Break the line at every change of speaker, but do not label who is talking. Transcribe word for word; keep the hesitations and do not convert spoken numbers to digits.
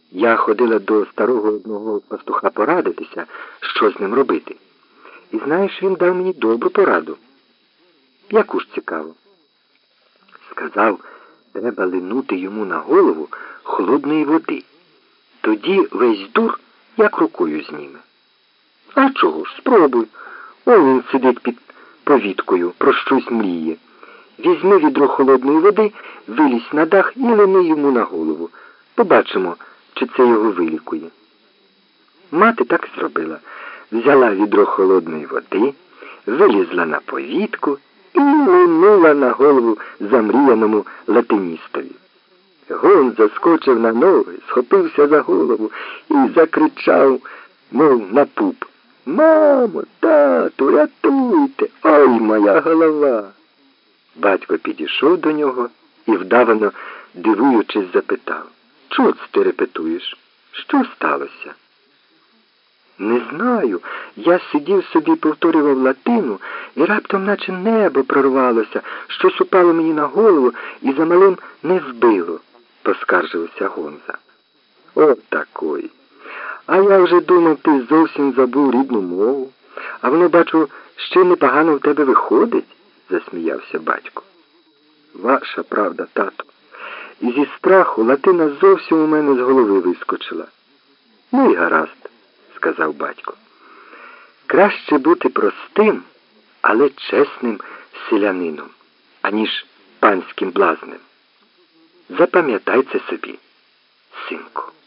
Я ходила до старого одного пастуха порадитися, що з ним робити. І знаєш, він дав мені добру пораду. Яку ж цікаво? Сказав, треба линути йому на голову холодної води. Тоді весь дур як рукою зніме. А чого ж, спробуй. О, він сидить під повіткою, про щось мріє. Візьми відро холодної води, вилізь на дах і лини йому на голову. Побачимо, чи це його вилікує. Мати так і зробила. Взяла відро холодної води, вилізла на повітку і линула на голову замріяному латиністові. Гон заскочив на ноги, схопився за голову і закричав, мов на пуп: «Мамо, тату, рятуйте! Ой, моя голова!» Батько підійшов до нього і, вдавано дивуючись, запитав: «Чого це ти репетуєш? Що сталося?» «Не знаю. Я сидів собі, повторював латину, і раптом наче небо прорвалося, щось упало мені на голову і за малим не вбило», — поскаржився Гонза. «От такої. А я вже думав, ти зовсім забув рідну мову. А воно, бачу, ще непогано в тебе виходить», — засміявся батько. «Ваша правда, тато. І зі страху латина зовсім у мене з голови вискочила». «Ну і гаразд», — сказав батько. «Краще бути простим, але чесним селянином, аніж панським блазнем. Запам'ятай це собі, синку».